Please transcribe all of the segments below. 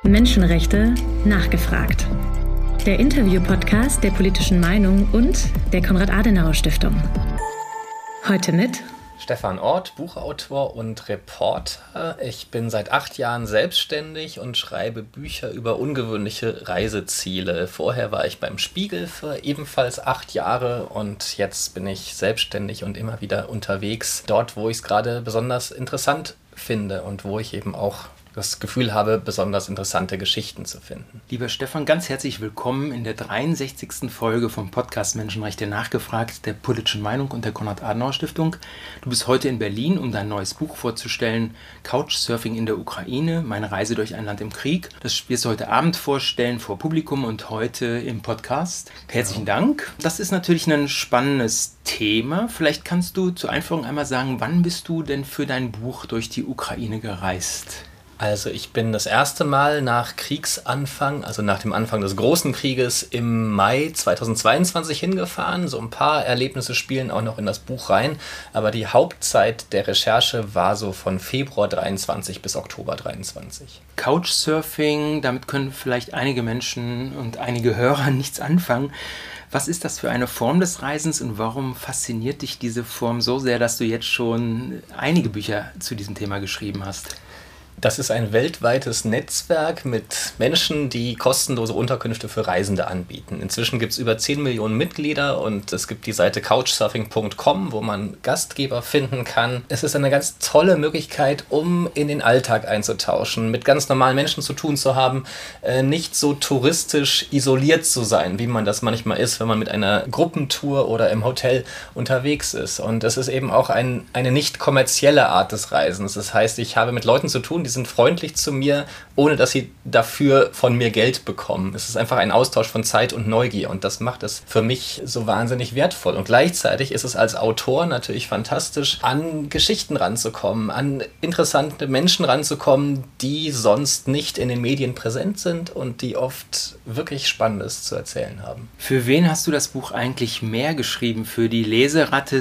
Menschenrechte nachgefragt. Der Interview-Podcast der Politischen Meinung und der Konrad-Adenauer-Stiftung. Heute mit Stefan Orth, Buchautor und Reporter. Ich bin seit 8 Jahren selbstständig und schreibe Bücher über ungewöhnliche Reiseziele. Vorher war ich beim Spiegel für ebenfalls 8 Jahre und jetzt bin ich selbstständig und immer wieder unterwegs, dort, wo ich es gerade besonders interessant finde und wo ich eben auch das Gefühl habe, besonders interessante Geschichten zu finden. Lieber Stefan, ganz herzlich willkommen in der 63. Folge vom Podcast Menschenrechte nachgefragt, der Politischen Meinung und der Konrad-Adenauer-Stiftung. Du bist heute in Berlin, um dein neues Buch vorzustellen, Couchsurfing in der Ukraine, meine Reise durch ein Land im Krieg. Das wirst du heute Abend vorstellen vor Publikum und heute im Podcast. Herzlichen Dank. Das ist natürlich ein spannendes Thema. Vielleicht kannst du zur Einführung einmal sagen, wann bist du denn für dein Buch durch die Ukraine gereist? Also ich bin das erste Mal nach Kriegsanfang, also nach dem Anfang des Großen Krieges im Mai 2022 hingefahren. So ein paar Erlebnisse spielen auch noch in das Buch rein, aber die Hauptzeit der Recherche war so von Februar 23 bis Oktober 23. Couchsurfing, damit können vielleicht einige Menschen und einige Hörer nichts anfangen. Was ist das für eine Form des Reisens und warum fasziniert dich diese Form so sehr, dass du jetzt schon einige Bücher zu diesem Thema geschrieben hast? Das ist ein weltweites Netzwerk mit Menschen, die kostenlose Unterkünfte für Reisende anbieten. Inzwischen gibt es über 10 Millionen Mitglieder und es gibt die Seite couchsurfing.com, wo man Gastgeber finden kann. Es ist eine ganz tolle Möglichkeit, um in den Alltag einzutauschen, mit ganz normalen Menschen zu tun zu haben, nicht so touristisch isoliert zu sein, wie man das manchmal ist, wenn man mit einer Gruppentour oder im Hotel unterwegs ist. Und es ist eben auch eine nicht kommerzielle Art des Reisens. Das heißt, ich habe mit Leuten zu tun, die sind freundlich zu mir, ohne dass sie dafür von mir Geld bekommen. Es ist einfach ein Austausch von Zeit und Neugier und das macht es für mich so wahnsinnig wertvoll. Und gleichzeitig ist es als Autor natürlich fantastisch, an Geschichten ranzukommen, an interessante Menschen ranzukommen, die sonst nicht in den Medien präsent sind und die oft wirklich Spannendes zu erzählen haben. Für wen hast du das Buch eigentlich mehr geschrieben? Für die Leseratte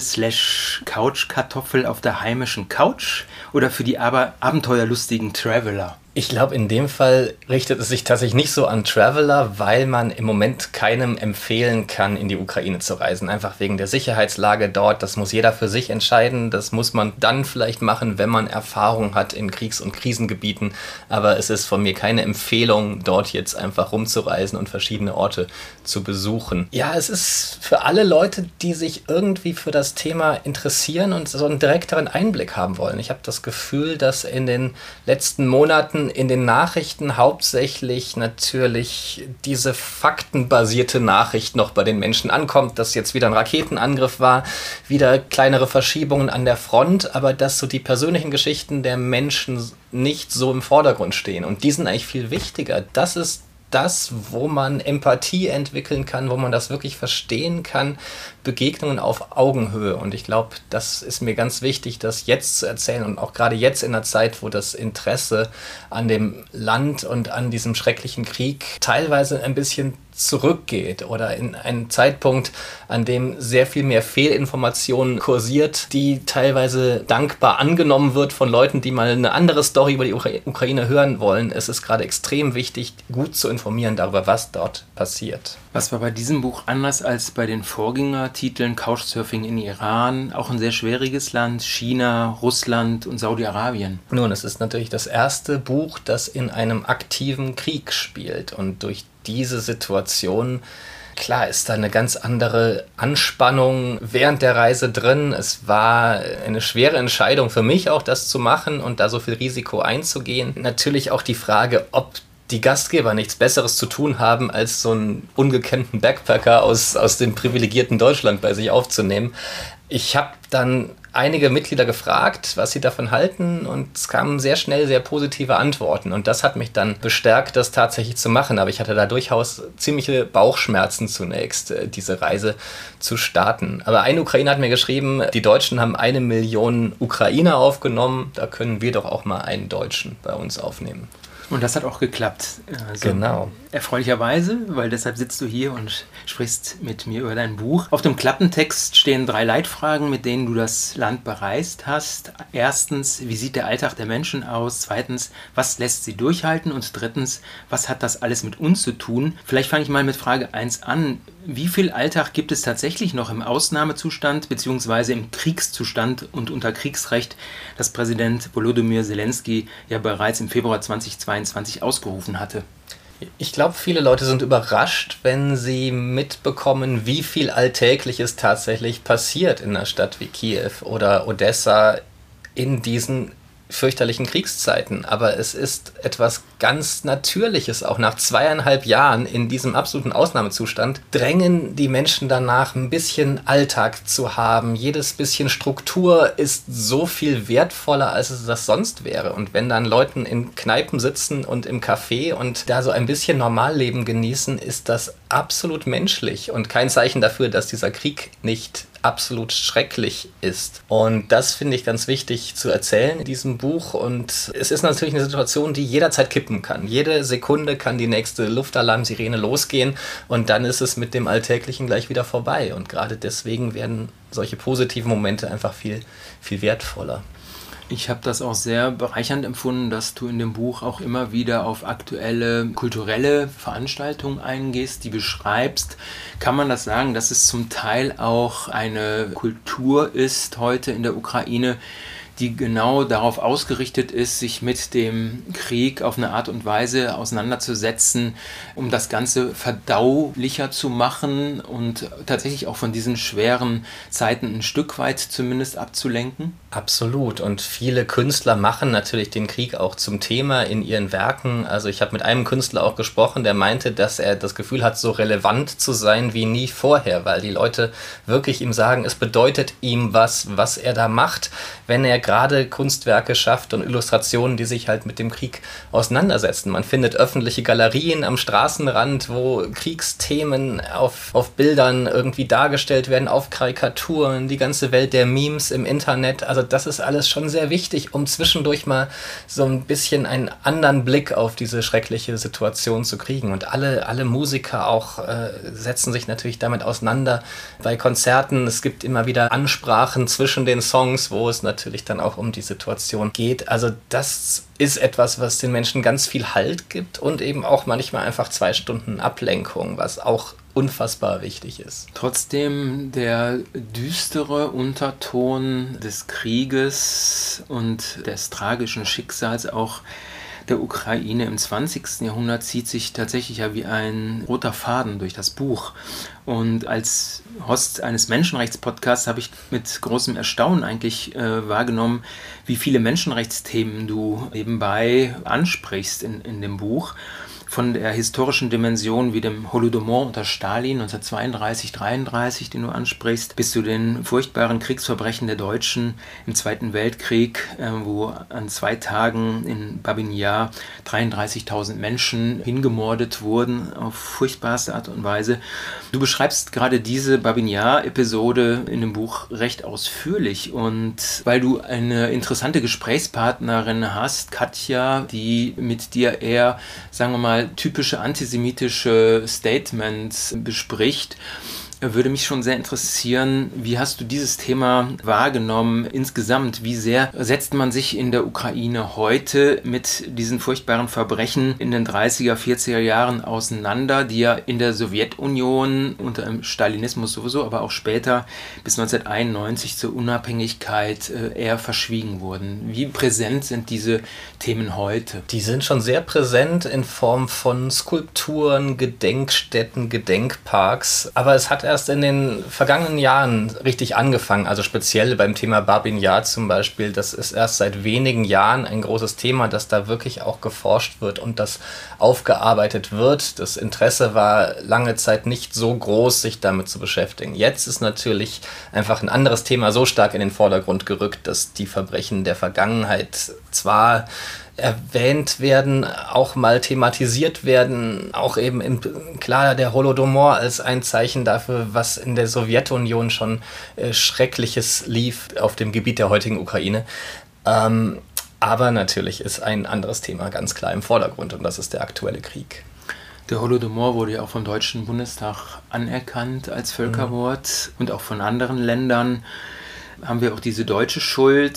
/ Couchkartoffel auf der heimischen Couch oder für die abenteuerlustigen Traveler? Ich glaube, in dem Fall richtet es sich tatsächlich nicht so an Traveler, weil man im Moment keinem empfehlen kann, in die Ukraine zu reisen. Einfach wegen der Sicherheitslage dort. Das muss jeder für sich entscheiden. Das muss man dann vielleicht machen, wenn man Erfahrung hat in Kriegs- und Krisengebieten. Aber es ist von mir keine Empfehlung, dort jetzt einfach rumzureisen und verschiedene Orte zu besuchen. Ja, es ist für alle Leute, die sich irgendwie für das Thema interessieren und so einen direkteren Einblick haben wollen. Ich habe das Gefühl, dass in den letzten Monaten in den Nachrichten hauptsächlich natürlich diese faktenbasierte Nachricht noch bei den Menschen ankommt, dass jetzt wieder ein Raketenangriff war, wieder kleinere Verschiebungen an der Front, aber dass so die persönlichen Geschichten der Menschen nicht so im Vordergrund stehen. Und die sind eigentlich viel wichtiger. Das ist das, wo man Empathie entwickeln kann, wo man das wirklich verstehen kann, Begegnungen auf Augenhöhe. Und ich glaube, das ist mir ganz wichtig, das jetzt zu erzählen und auch gerade jetzt in der Zeit, wo das Interesse an dem Land und an diesem schrecklichen Krieg teilweise ein bisschen zurückgeht oder in einen Zeitpunkt, an dem sehr viel mehr Fehlinformationen kursiert, die teilweise dankbar angenommen wird von Leuten, die mal eine andere Story über die Ukraine hören wollen. Es ist gerade extrem wichtig, gut zu informieren darüber, was dort passiert. Was war bei diesem Buch anders als bei den Vorgängertiteln Couchsurfing in Iran, auch ein sehr schwieriges Land, China, Russland und Saudi-Arabien? Nun, es ist natürlich das erste Buch, das in einem aktiven Krieg spielt und durch diese Situation, klar, ist da eine ganz andere Anspannung während der Reise drin. Es war eine schwere Entscheidung für mich auch, das zu machen und da so viel Risiko einzugehen. Natürlich auch die Frage, ob die Gastgeber nichts Besseres zu tun haben, als so einen ungekannten Backpacker aus dem privilegierten Deutschland bei sich aufzunehmen. Ich habe dann einige Mitglieder gefragt, was sie davon halten und es kamen sehr schnell sehr positive Antworten und das hat mich dann bestärkt, das tatsächlich zu machen, aber ich hatte da durchaus ziemliche Bauchschmerzen zunächst, diese Reise zu starten. Aber ein Ukrainer hat mir geschrieben, die Deutschen haben 1 Million Ukrainer aufgenommen, da können wir doch auch mal einen Deutschen bei uns aufnehmen. Und das hat auch geklappt. Genau. erfreulicherweise, weil deshalb sitzt du hier und sprichst mit mir über dein Buch. Auf dem Klappentext stehen 3 Leitfragen, mit denen du das Land bereist hast. Erstens, wie sieht der Alltag der Menschen aus? Zweitens, was lässt sie durchhalten? Und drittens, was hat das alles mit uns zu tun? Vielleicht fange ich mal mit Frage 1 an. Wie viel Alltag gibt es tatsächlich noch im Ausnahmezustand bzw. im Kriegszustand und unter Kriegsrecht, das Präsident Volodymyr Zelensky ja bereits im Februar 2022 ausgerufen hatte? Ich glaube, viele Leute sind überrascht, wenn sie mitbekommen, wie viel Alltägliches tatsächlich passiert in einer Stadt wie Kiew oder Odessa in diesen fürchterlichen Kriegszeiten. Aber es ist etwas ganz Natürliches. Auch nach 2,5 Jahren in diesem absoluten Ausnahmezustand drängen die Menschen danach, ein bisschen Alltag zu haben. Jedes bisschen Struktur ist so viel wertvoller, als es das sonst wäre. Und wenn dann Leute in Kneipen sitzen und im Café und da so ein bisschen Normalleben genießen, ist das absolut menschlich und kein Zeichen dafür, dass dieser Krieg nicht absolut schrecklich ist. Und das finde ich ganz wichtig zu erzählen in diesem Buch. Und es ist natürlich eine Situation, die jederzeit kippen kann. Jede Sekunde kann die nächste Luftalarmsirene losgehen und dann ist es mit dem Alltäglichen gleich wieder vorbei. Und gerade deswegen werden solche positiven Momente einfach viel, viel wertvoller. Ich habe das auch sehr bereichernd empfunden, dass du in dem Buch auch immer wieder auf aktuelle kulturelle Veranstaltungen eingehst, die beschreibst. Kann man das sagen, dass es zum Teil auch eine Kultur ist heute in der Ukraine, die genau darauf ausgerichtet ist, sich mit dem Krieg auf eine Art und Weise auseinanderzusetzen, um das Ganze verdaulicher zu machen und tatsächlich auch von diesen schweren Zeiten ein Stück weit zumindest abzulenken? Absolut. Und viele Künstler machen natürlich den Krieg auch zum Thema in ihren Werken. Also ich habe mit einem Künstler auch gesprochen, der meinte, dass er das Gefühl hat, so relevant zu sein wie nie vorher, weil die Leute wirklich ihm sagen, es bedeutet ihm was er da macht, wenn er gerade Kunstwerke schafft und Illustrationen, die sich halt mit dem Krieg auseinandersetzen. Man findet öffentliche Galerien am Straßenrand, wo Kriegsthemen auf Bildern irgendwie dargestellt werden, auf Karikaturen, die ganze Welt der Memes im Internet. Also das ist alles schon sehr wichtig, um zwischendurch mal so ein bisschen einen anderen Blick auf diese schreckliche Situation zu kriegen. Und alle Musiker auch setzen sich natürlich damit auseinander. Bei Konzerten, es gibt immer wieder Ansprachen zwischen den Songs, wo es natürlich dann auch um die Situation geht. Also das ist etwas, was den Menschen ganz viel Halt gibt und eben auch manchmal einfach 2 Stunden Ablenkung, was auch unfassbar wichtig ist. Trotzdem der düstere Unterton des Krieges und des tragischen Schicksals auch der Ukraine im 20. Jahrhundert zieht sich tatsächlich ja wie ein roter Faden durch das Buch. Und als Host eines Menschenrechtspodcasts habe ich mit großem Erstaunen eigentlich wahrgenommen, wie viele Menschenrechtsthemen du nebenbei ansprichst in dem Buch. Von der historischen Dimension wie dem Holodomor unter Stalin 1932-33, den du ansprichst, bis zu den furchtbaren Kriegsverbrechen der Deutschen im Zweiten Weltkrieg, wo an 2 Tagen in Babin Jar 33.000 Menschen hingemordet wurden auf furchtbarste Art und Weise. Du beschreibst gerade diese Babin Jar-Episode in dem Buch recht ausführlich und weil du eine interessante Gesprächspartnerin hast, Katja, die mit dir eher, sagen wir mal, typische antisemitische Statements bespricht, würde mich schon sehr interessieren, wie hast du dieses Thema wahrgenommen insgesamt? Wie sehr setzt man sich in der Ukraine heute mit diesen furchtbaren Verbrechen in den 30er, 40er Jahren auseinander, die ja in der Sowjetunion unter dem Stalinismus sowieso, aber auch später bis 1991 zur Unabhängigkeit eher verschwiegen wurden? Wie präsent sind diese Themen heute? Die sind schon sehr präsent in Form von Skulpturen, Gedenkstätten, Gedenkparks, aber es hat erst in den vergangenen Jahren richtig angefangen, also speziell beim Thema Babin Jar zum Beispiel. Das ist erst seit wenigen Jahren ein großes Thema, dass da wirklich auch geforscht wird und das aufgearbeitet wird. Das Interesse war lange Zeit nicht so groß, sich damit zu beschäftigen. Jetzt ist natürlich einfach ein anderes Thema so stark in den Vordergrund gerückt, dass die Verbrechen der Vergangenheit zwar erwähnt werden, auch mal thematisiert werden, auch eben klar der Holodomor als ein Zeichen dafür, was in der Sowjetunion schon Schreckliches lief auf dem Gebiet der heutigen Ukraine. Aber natürlich ist ein anderes Thema ganz klar im Vordergrund und das ist der aktuelle Krieg. Der Holodomor wurde ja auch vom Deutschen Bundestag anerkannt als Völkermord und auch von anderen Ländern. Haben wir auch diese deutsche Schuld,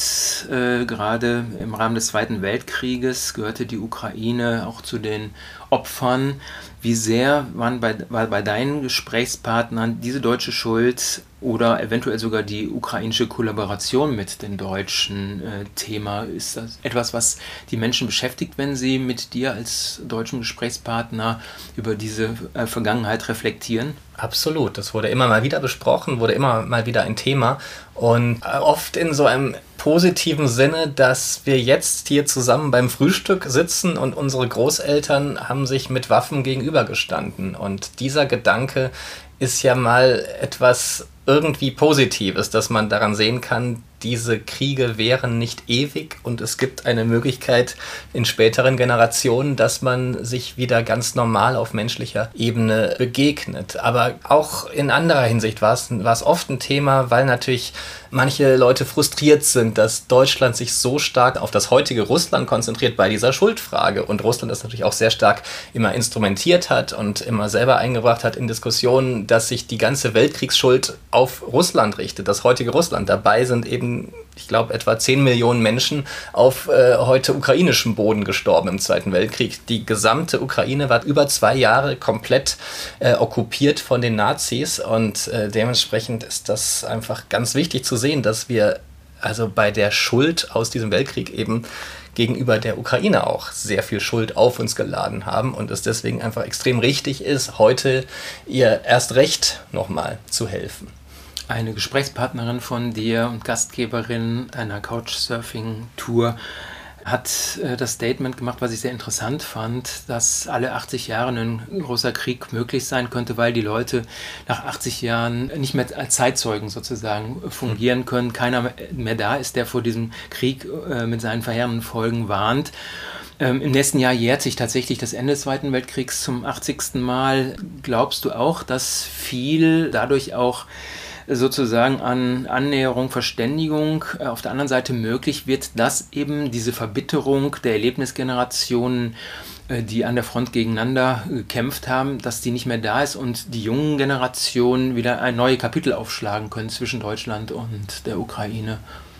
gerade im Rahmen des Zweiten Weltkrieges gehörte die Ukraine auch zu den Opfern. Wie sehr war bei deinen Gesprächspartnern diese deutsche Schuld oder eventuell sogar die ukrainische Kollaboration mit den Deutschen Thema? Ist das etwas, was die Menschen beschäftigt, wenn sie mit dir als deutschem Gesprächspartner über diese Vergangenheit reflektieren? Absolut, das wurde immer mal wieder besprochen, wurde immer mal wieder ein Thema und oft in so einem positiven Sinne, dass wir jetzt hier zusammen beim Frühstück sitzen und unsere Großeltern haben sich mit Waffen gegenübergestanden und dieser Gedanke ist ja mal etwas irgendwie Positives, dass man daran sehen kann, diese Kriege wären nicht ewig und es gibt eine Möglichkeit in späteren Generationen, dass man sich wieder ganz normal auf menschlicher Ebene begegnet. Aber auch in anderer Hinsicht war es oft ein Thema, weil natürlich manche Leute frustriert sind, dass Deutschland sich so stark auf das heutige Russland konzentriert bei dieser Schuldfrage und Russland das natürlich auch sehr stark immer instrumentiert hat und immer selber eingebracht hat in Diskussionen, dass sich die ganze Weltkriegsschuld auf Russland richtet, das heutige Russland. Dabei sind eben, ich glaube, etwa 10 Millionen Menschen auf heute ukrainischem Boden gestorben im Zweiten Weltkrieg. Die gesamte Ukraine war über 2 Jahre komplett okkupiert von den Nazis und dementsprechend ist das einfach ganz wichtig zu sehen, dass wir also bei der Schuld aus diesem Weltkrieg eben gegenüber der Ukraine auch sehr viel Schuld auf uns geladen haben und es deswegen einfach extrem richtig ist, heute ihr erst recht nochmal zu helfen. Eine Gesprächspartnerin von dir und Gastgeberin einer Couchsurfing-Tour hat das Statement gemacht, was ich sehr interessant fand, dass alle 80 Jahre ein großer Krieg möglich sein könnte, weil die Leute nach 80 Jahren nicht mehr als Zeitzeugen sozusagen fungieren können. Keiner mehr da ist, der vor diesem Krieg mit seinen verheerenden Folgen warnt. Im nächsten Jahr jährt sich tatsächlich das Ende des Zweiten Weltkriegs zum 80. Mal. Glaubst du auch, dass viel dadurch auch sozusagen an Annäherung, Verständigung auf der anderen Seite möglich wird, dass eben diese Verbitterung der Erlebnisgenerationen, die an der Front gegeneinander gekämpft haben, dass die nicht mehr da ist und die jungen Generationen wieder ein neues Kapitel aufschlagen können zwischen Deutschland und der Ukraine?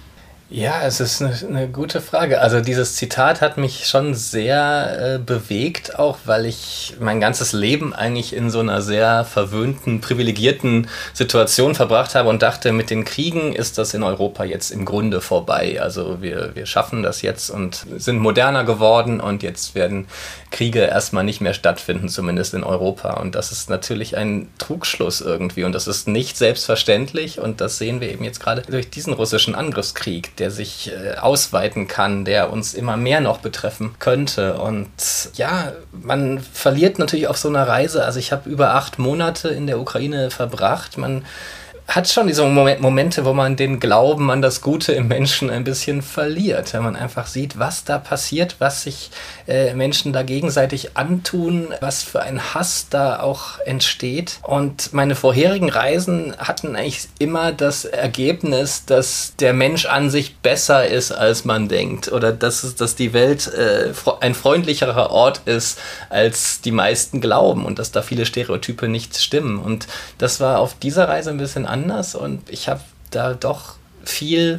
Ja, es ist eine gute Frage. Also dieses Zitat hat mich schon sehr bewegt, auch weil ich mein ganzes Leben eigentlich in so einer sehr verwöhnten, privilegierten Situation verbracht habe und dachte, mit den Kriegen ist das in Europa jetzt im Grunde vorbei. Also wir schaffen das jetzt und sind moderner geworden und jetzt werden Kriege erstmal nicht mehr stattfinden, zumindest in Europa. Und das ist natürlich ein Trugschluss irgendwie und das ist nicht selbstverständlich und das sehen wir eben jetzt gerade durch diesen russischen Angriffskrieg, der sich ausweiten kann, der uns immer mehr noch betreffen könnte. Und ja, man verliert natürlich auf so einer Reise. Also ich habe über 8 Monate in der Ukraine verbracht. Man hat schon diese Momente, wo man den Glauben an das Gute im Menschen ein bisschen verliert, wenn man einfach sieht, was da passiert, was sich Menschen da gegenseitig antun, was für ein Hass da auch entsteht. Und meine vorherigen Reisen hatten eigentlich immer das Ergebnis, dass der Mensch an sich besser ist, als man denkt, oder dass die Welt ein freundlicherer Ort ist, als die meisten glauben und dass da viele Stereotype nicht stimmen. Und das war auf dieser Reise ein bisschen anders und ich habe da doch viel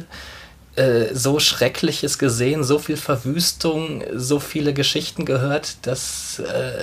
so Schreckliches gesehen, so viel Verwüstung, so viele Geschichten gehört, dass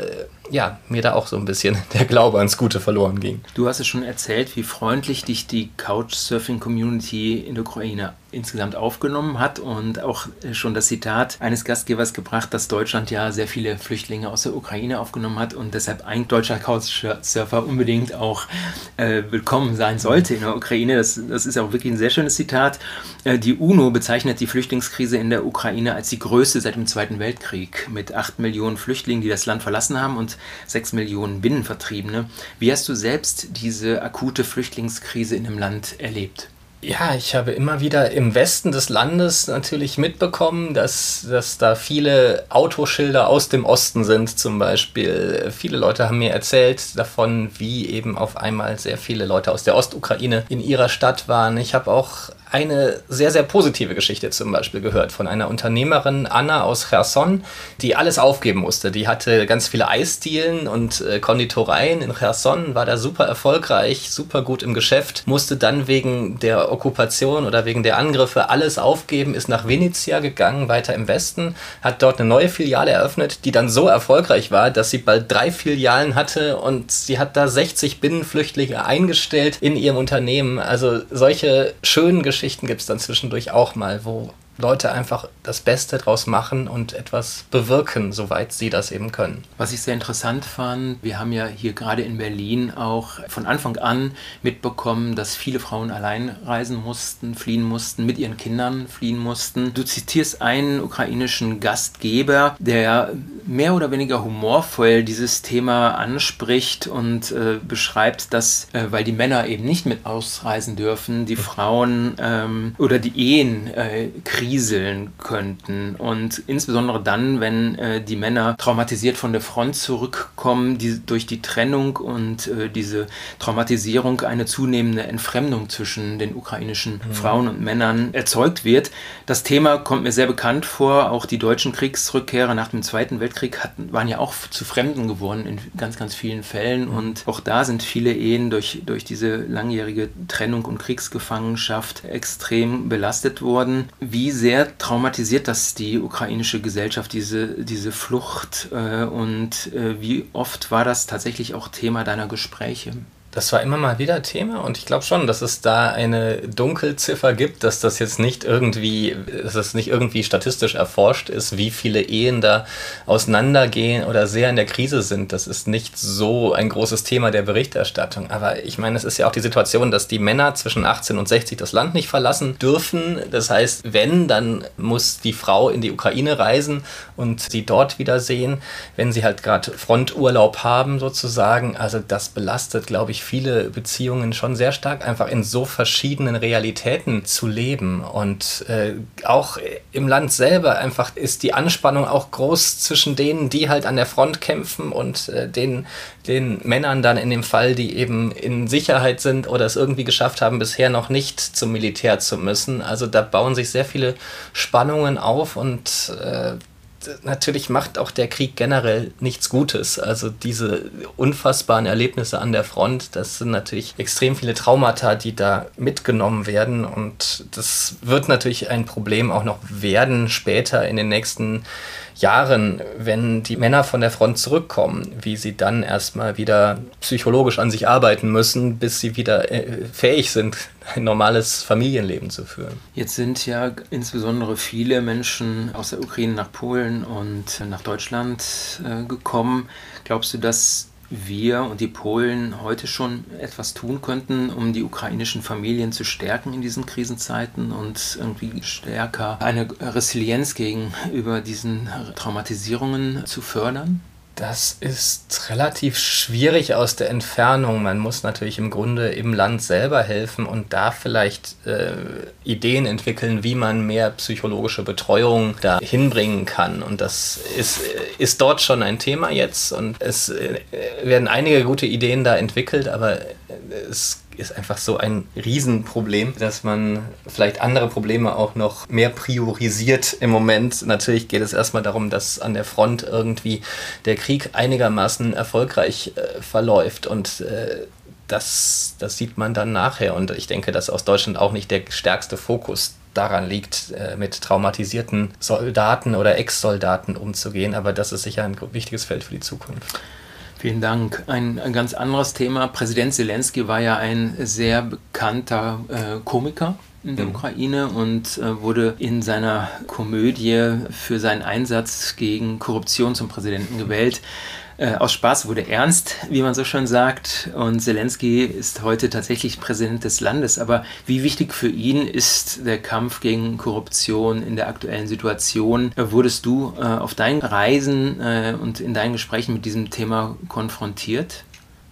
mir da auch so ein bisschen der Glaube ans Gute verloren ging. Du hast es schon erzählt, wie freundlich dich die Couchsurfing-Community in der Ukraine insgesamt aufgenommen hat und auch schon das Zitat eines Gastgebers gebracht, dass Deutschland ja sehr viele Flüchtlinge aus der Ukraine aufgenommen hat und deshalb ein deutscher Couchsurfer unbedingt auch willkommen sein sollte in der Ukraine. Das ist auch wirklich ein sehr schönes Zitat. Die UNO bezeichnet die Flüchtlingskrise in der Ukraine als die größte seit dem Zweiten Weltkrieg mit 8 Millionen Flüchtlingen, die das Land verlassen haben und 6 Millionen Binnenvertriebene. Wie hast du selbst diese akute Flüchtlingskrise in dem Land erlebt? Ja, ich habe immer wieder im Westen des Landes natürlich mitbekommen, dass da viele Autoschilder aus dem Osten sind zum Beispiel. Viele Leute haben mir erzählt davon, wie eben auf einmal sehr viele Leute aus der Ostukraine in ihrer Stadt waren. Ich habe auch eine sehr, sehr positive Geschichte zum Beispiel gehört von einer Unternehmerin, Anna aus Cherson, die alles aufgeben musste. Die hatte ganz viele Eisdielen und Konditoreien in Cherson, war da super erfolgreich, super gut im Geschäft, musste dann wegen der Okkupation oder wegen der Angriffe alles aufgeben, ist nach Venezia gegangen, weiter im Westen, hat dort eine neue Filiale eröffnet, die dann so erfolgreich war, dass sie bald 3 Filialen hatte und sie hat da 60 Binnenflüchtlinge eingestellt in ihrem Unternehmen. Also solche schönen Geschichten gibt es dann zwischendurch auch mal, wo Leute einfach das Beste draus machen und etwas bewirken, soweit sie das eben können. Was ich sehr interessant fand, wir haben ja hier gerade in Berlin auch von Anfang an mitbekommen, dass viele Frauen allein reisen mussten, fliehen mussten, mit ihren Kindern fliehen mussten. Du zitierst einen ukrainischen Gastgeber, der mehr oder weniger humorvoll dieses Thema anspricht und beschreibt, dass, weil die Männer eben nicht mit ausreisen dürfen, die Frauen oder die Ehen kriseln könnten. Und insbesondere dann, wenn die Männer traumatisiert von der Front zurückkommen, durch die Trennung und diese Traumatisierung eine zunehmende Entfremdung zwischen den ukrainischen Frauen und Männern erzeugt wird. Das Thema kommt mir sehr bekannt vor. Auch die deutschen Kriegsrückkehrer nach dem Zweiten Weltkrieg waren ja auch zu Fremden geworden in ganz, ganz vielen Fällen. Und auch da sind viele Ehen durch diese langjährige Trennung und Kriegsgefangenschaft extrem belastet worden. Wie sehr traumatisiert das die ukrainische Gesellschaft, diese Flucht? Und wie oft war das tatsächlich auch Thema deiner Gespräche? Das war immer mal wieder Thema und ich glaube schon, dass es da eine Dunkelziffer gibt, dass das nicht irgendwie statistisch erforscht ist, wie viele Ehen da auseinandergehen oder sehr in der Krise sind. Das ist nicht so ein großes Thema der Berichterstattung. Aber ich meine, es ist ja auch die Situation, dass die Männer zwischen 18 und 60 das Land nicht verlassen dürfen. Das heißt, wenn, dann muss die Frau in die Ukraine reisen und sie dort wiedersehen, wenn sie halt gerade Fronturlaub haben sozusagen. Also das belastet, glaube ich, viele Beziehungen schon sehr stark, einfach in so verschiedenen Realitäten zu leben. Und auch im Land selber einfach ist die Anspannung auch groß zwischen denen, die halt an der Front kämpfen und den Männern dann in dem Fall, die eben in Sicherheit sind oder es irgendwie geschafft haben, bisher noch nicht zum Militär zu müssen. Also da bauen sich sehr viele Spannungen auf und natürlich macht auch der Krieg generell nichts Gutes. Also diese unfassbaren Erlebnisse an der Front, das sind natürlich extrem viele Traumata, die da mitgenommen werden. Und das wird natürlich ein Problem auch noch werden später in den nächsten Jahren, wenn die Männer von der Front zurückkommen, wie sie dann erstmal wieder psychologisch an sich arbeiten müssen, bis sie wieder fähig sind, ein normales Familienleben zu führen. Jetzt sind ja insbesondere viele Menschen aus der Ukraine nach Polen und nach Deutschland gekommen. Glaubst du, dass wir und die Polen heute schon etwas tun könnten, um die ukrainischen Familien zu stärken in diesen Krisenzeiten und irgendwie stärker eine Resilienz gegenüber diesen Traumatisierungen zu fördern? Das ist relativ schwierig aus der Entfernung. Man muss natürlich im Grunde im Land selber helfen und da vielleicht Ideen entwickeln, wie man mehr psychologische Betreuung da hinbringen kann. Und das ist dort schon ein Thema jetzt und es werden einige gute Ideen da entwickelt, aber es ist einfach so ein Riesenproblem, dass man vielleicht andere Probleme auch noch mehr priorisiert im Moment. Natürlich geht es erstmal darum, dass an der Front irgendwie der Krieg einigermaßen erfolgreich verläuft und das sieht man dann nachher. Und ich denke, dass aus Deutschland auch nicht der stärkste Fokus daran liegt, mit traumatisierten Soldaten oder Ex-Soldaten umzugehen, aber das ist sicher ein wichtiges Feld für die Zukunft. Vielen Dank. Ein ganz anderes Thema. Präsident Zelensky war ja ein sehr bekannter Komiker in der Ukraine und wurde in seiner Komödie für seinen Einsatz gegen Korruption zum Präsidenten gewählt. Aus Spaß wurde ernst, wie man so schön sagt. Und Zelensky ist heute tatsächlich Präsident des Landes. Aber wie wichtig für ihn ist der Kampf gegen Korruption in der aktuellen Situation? Wurdest du auf deinen Reisen und in deinen Gesprächen mit diesem Thema konfrontiert?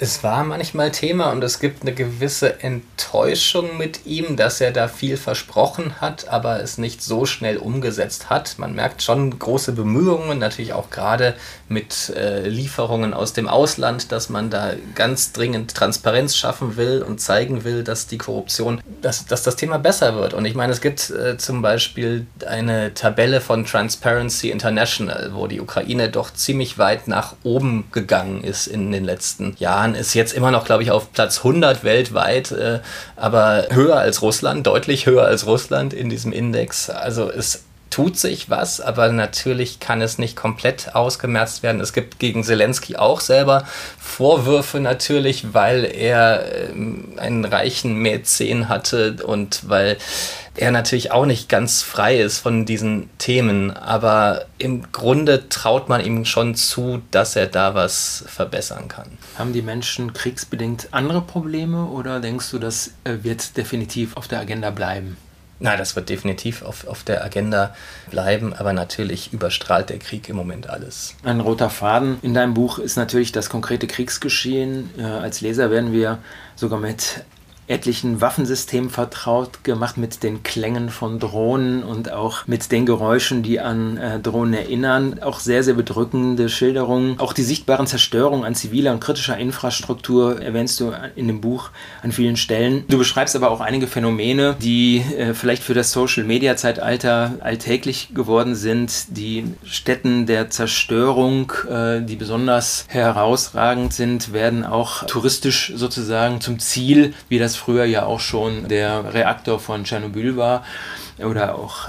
Es war manchmal Thema und es gibt eine gewisse Enttäuschung mit ihm, dass er da viel versprochen hat, aber es nicht so schnell umgesetzt hat. Man merkt schon große Bemühungen, natürlich auch gerade mit Lieferungen aus dem Ausland, dass man da ganz dringend Transparenz schaffen will und zeigen will, dass die Korruption, dass das Thema besser wird. Und ich meine, es gibt zum Beispiel eine Tabelle von Transparency International, wo die Ukraine doch ziemlich weit nach oben gegangen ist in den letzten Jahren. Ist jetzt immer noch, glaube ich, auf Platz 100 weltweit, aber höher als Russland, deutlich höher als Russland in diesem Index. Also es tut sich was, aber natürlich kann es nicht komplett ausgemerzt werden. Es gibt gegen Zelensky auch selber Vorwürfe natürlich, weil er einen reichen Mäzen hatte und weil er natürlich auch nicht ganz frei ist von diesen Themen. Aber im Grunde traut man ihm schon zu, dass er da was verbessern kann. Haben die Menschen kriegsbedingt andere Probleme oder denkst du, das wird definitiv auf der Agenda bleiben? Nein, das wird definitiv auf der Agenda bleiben, aber natürlich überstrahlt der Krieg im Moment alles. Ein roter Faden in deinem Buch ist natürlich das konkrete Kriegsgeschehen. Als Leser werden wir sogar mit etlichen Waffensystemen vertraut gemacht, mit den Klängen von Drohnen und auch mit den Geräuschen, die an Drohnen erinnern. Auch sehr, sehr bedrückende Schilderungen. Auch die sichtbaren Zerstörungen an ziviler und kritischer Infrastruktur erwähnst du in dem Buch an vielen Stellen. Du beschreibst aber auch einige Phänomene, die vielleicht für das Social-Media-Zeitalter alltäglich geworden sind. Die Stätten der Zerstörung, die besonders herausragend sind, werden auch touristisch sozusagen zum Ziel, wie das früher ja auch schon der Reaktor von Tschernobyl war oder auch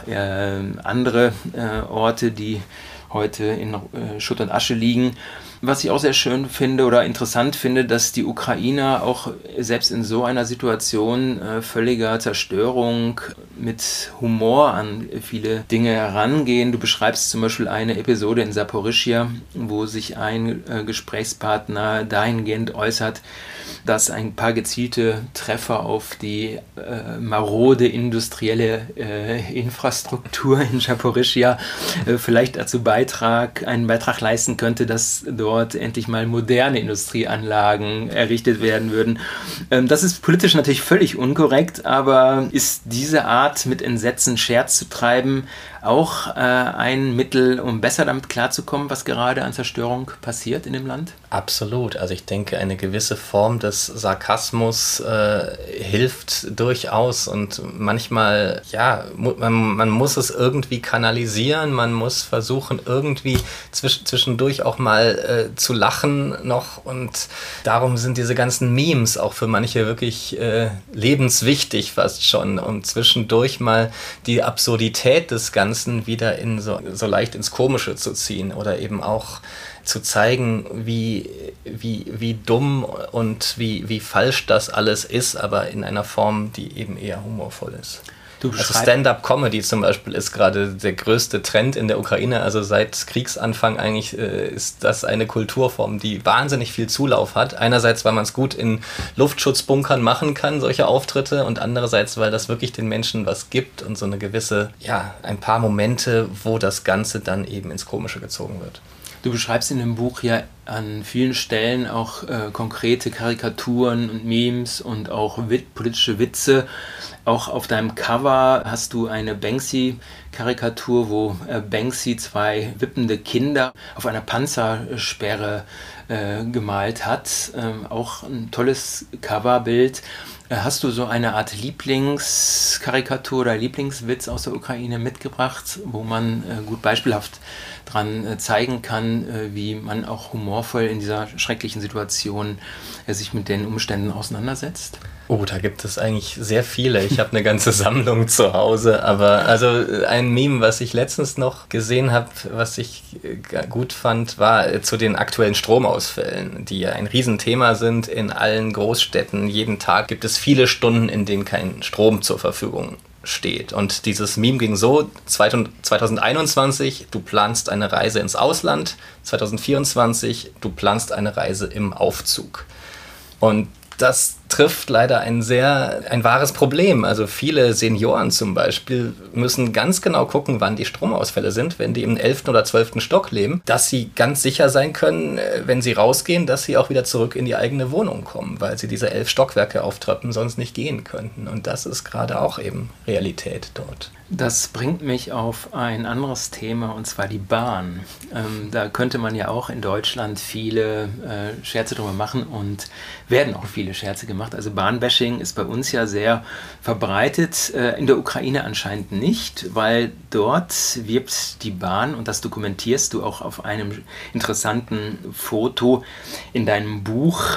andere Orte, die heute in Schutt und Asche liegen. Was ich auch sehr schön finde oder interessant finde, dass die Ukrainer auch selbst in so einer Situation völliger Zerstörung mit Humor an viele Dinge herangehen. Du beschreibst zum Beispiel eine Episode in Saporischschja, wo sich ein Gesprächspartner dahingehend äußert, dass ein paar gezielte Treffer auf die marode industrielle Infrastruktur in Saporischschja vielleicht dazu einen Beitrag leisten könnte, dass dort endlich mal moderne Industrieanlagen errichtet werden würden. Das ist politisch natürlich völlig unkorrekt, aber ist diese Art, mit Entsetzen Scherz zu treiben, auch ein Mittel, um besser damit klarzukommen, was gerade an Zerstörung passiert in dem Land? Absolut. Also ich denke, eine gewisse Form des Sarkasmus hilft durchaus und manchmal, ja, man muss es irgendwie kanalisieren, man muss versuchen, irgendwie zwischendurch auch mal zu lachen noch und darum sind diese ganzen Memes auch für manche wirklich lebenswichtig fast schon, um zwischendurch mal die Absurdität des Ganzen wieder so leicht ins Komische zu ziehen oder eben auch zu zeigen, wie dumm und wie falsch das alles ist, aber in einer Form, die eben eher humorvoll ist. Also Stand-up-Comedy zum Beispiel ist gerade der größte Trend in der Ukraine. Also seit Kriegsanfang eigentlich ist das eine Kulturform, die wahnsinnig viel Zulauf hat. Einerseits, weil man es gut in Luftschutzbunkern machen kann, solche Auftritte, und andererseits, weil das wirklich den Menschen was gibt und so eine gewisse, ein paar Momente, wo das Ganze dann eben ins Komische gezogen wird. Du beschreibst in dem Buch ja an vielen Stellen auch konkrete Karikaturen und Memes und auch politische Witze. Auch auf deinem Cover hast du eine Banksy-Karikatur, wo Banksy zwei wippende Kinder auf einer Panzersperre gemalt hat. Auch ein tolles Coverbild. Hast du so eine Art Lieblingskarikatur oder Lieblingswitz aus der Ukraine mitgebracht, wo man gut beispielhaft dran zeigen kann, wie man auch humorvoll in dieser schrecklichen Situation sich mit den Umständen auseinandersetzt? Oh, da gibt es eigentlich sehr viele. Ich habe eine ganze Sammlung zu Hause, aber also ein Meme, was ich letztens noch gesehen habe, was ich gut fand, war zu den aktuellen Stromausfällen, die ja ein Riesenthema sind in allen Großstädten. Jeden Tag gibt es viele Stunden, in denen kein Strom zur Verfügung steht. Und dieses Meme ging so: 2021, du planst eine Reise ins Ausland, 2024, du planst eine Reise im Aufzug. Und das trifft leider ein wahres Problem. Also viele Senioren zum Beispiel müssen ganz genau gucken, wann die Stromausfälle sind, wenn die im 11. oder 12. Stock leben, dass sie ganz sicher sein können, wenn sie rausgehen, dass sie auch wieder zurück in die eigene Wohnung kommen, weil sie diese 11 Stockwerke auftreppen sonst nicht gehen könnten. Und das ist gerade auch eben Realität dort. Das bringt mich auf ein anderes Thema, und zwar die Bahn. Da könnte man ja auch in Deutschland viele Scherze drüber machen und werden auch viele Scherze gemacht. Also Bahnbashing ist bei uns ja sehr verbreitet, in der Ukraine anscheinend nicht, weil dort wirbt die Bahn, und das dokumentierst du auch auf einem interessanten Foto in deinem Buch,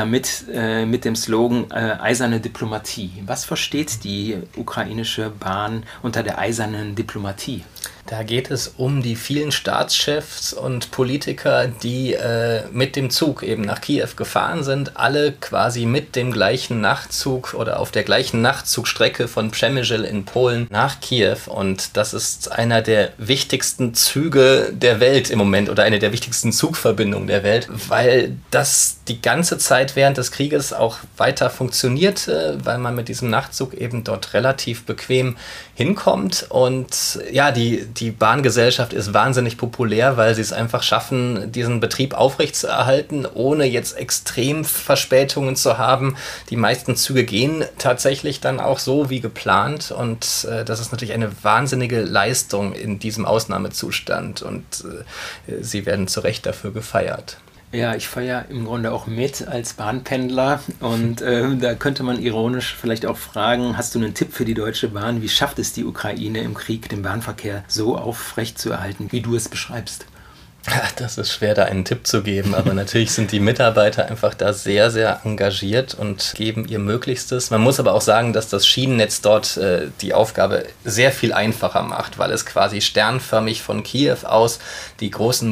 mit dem Slogan eiserne Diplomatie. Was versteht die ukrainische Bahn unter der eisernen Diplomatie? Da geht es um die vielen Staatschefs und Politiker, die mit dem Zug eben nach Kiew gefahren sind, alle quasi mit dem gleichen Nachtzug oder auf der gleichen Nachtzugstrecke von Przemysl in Polen nach Kiew. Und das ist einer der wichtigsten Züge der Welt im Moment oder eine der wichtigsten Zugverbindungen der Welt, weil das die ganze Zeit während des Krieges auch weiter funktionierte, weil man mit diesem Nachtzug eben dort relativ bequem hinkommt. Und ja, die Bahngesellschaft ist wahnsinnig populär, weil sie es einfach schaffen, diesen Betrieb aufrechtzuerhalten, ohne jetzt extrem Verspätungen zu haben. Die meisten Züge gehen tatsächlich dann auch so wie geplant, und das ist natürlich eine wahnsinnige Leistung in diesem Ausnahmezustand, und sie werden zu Recht dafür gefeiert. Ja, ich fahre im Grunde auch mit als Bahnpendler, und da könnte man ironisch vielleicht auch fragen, hast du einen Tipp für die Deutsche Bahn? Wie schafft es die Ukraine im Krieg, den Bahnverkehr so aufrechtzuerhalten, wie du es beschreibst? Das ist schwer, da einen Tipp zu geben, aber natürlich sind die Mitarbeiter einfach da sehr, sehr engagiert und geben ihr Möglichstes. Man muss aber auch sagen, dass das Schienennetz dort die Aufgabe sehr viel einfacher macht, weil es quasi sternförmig von Kiew aus die großen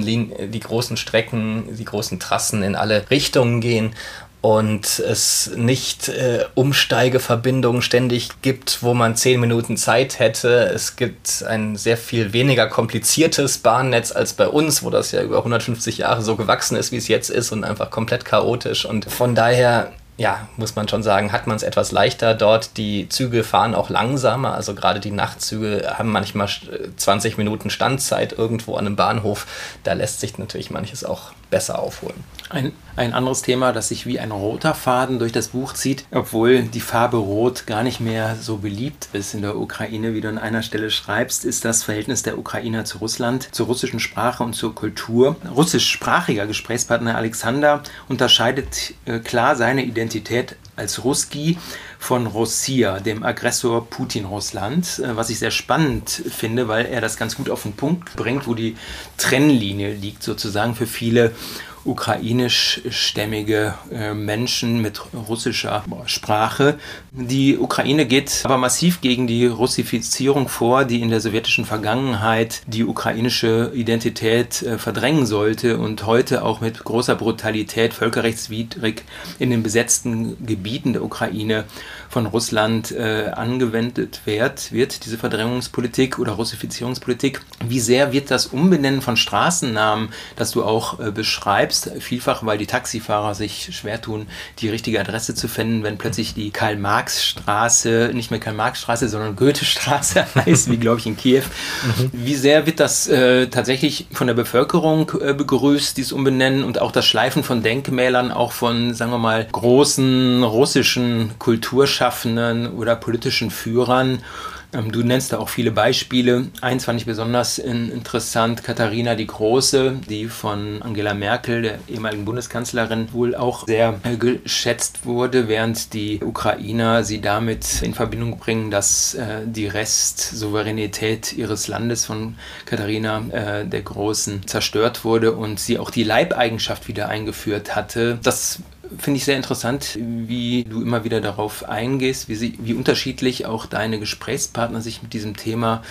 Strecken, die großen Trassen in alle Richtungen gehen. Und es nicht Umsteigeverbindungen ständig gibt, wo man 10 Minuten Zeit hätte. Es gibt ein sehr viel weniger kompliziertes Bahnnetz als bei uns, wo das ja über 150 Jahre so gewachsen ist, wie es jetzt ist, und einfach komplett chaotisch. Und von daher, ja, muss man schon sagen, hat man es etwas leichter dort. Die Züge fahren auch langsamer, also gerade die Nachtzüge haben manchmal 20 Minuten Standzeit irgendwo an einem Bahnhof. Da lässt sich natürlich manches auch besser aufholen. Ein anderes Thema, das sich wie ein roter Faden durch das Buch zieht, obwohl die Farbe Rot gar nicht mehr so beliebt ist in der Ukraine, wie du an einer Stelle schreibst, ist das Verhältnis der Ukrainer zu Russland, zur russischen Sprache und zur Kultur. Russischsprachiger Gesprächspartner Alexander unterscheidet klar seine Identität als Russki von Rossiya, dem Aggressor Putin-Russland, was ich sehr spannend finde, weil er das ganz gut auf den Punkt bringt, wo die Trennlinie liegt sozusagen für viele ukrainischstämmige Menschen mit russischer Sprache. Die Ukraine geht aber massiv gegen die Russifizierung vor, die in der sowjetischen Vergangenheit die ukrainische Identität verdrängen sollte und heute auch mit großer Brutalität völkerrechtswidrig in den besetzten Gebieten der Ukraine von Russland angewendet wird, diese Verdrängungspolitik oder Russifizierungspolitik. Wie sehr wird das Umbenennen von Straßennamen, das du auch beschreibst, vielfach, weil die Taxifahrer sich schwer tun, die richtige Adresse zu finden, wenn plötzlich die Karl-Marx-Straße nicht mehr Karl-Marx-Straße, sondern Goethe-Straße heißt, wie glaube ich in Kiew. Wie sehr wird das tatsächlich von der Bevölkerung begrüßt, dieses Umbenennen, und auch das Schleifen von Denkmälern, auch von, sagen wir mal, großen russischen Kulturschaffenden oder politischen Führern? Du nennst da auch viele Beispiele. Eins fand ich besonders interessant, Katharina die Große, die von Angela Merkel, der ehemaligen Bundeskanzlerin, wohl auch sehr geschätzt wurde, während die Ukrainer sie damit in Verbindung bringen, dass die Restsouveränität ihres Landes von Katharina der Großen zerstört wurde und sie auch die Leibeigenschaft wieder eingeführt hatte. Das finde ich sehr interessant, wie du immer wieder darauf eingehst, wie unterschiedlich auch deine Gesprächspartner sich mit diesem Thema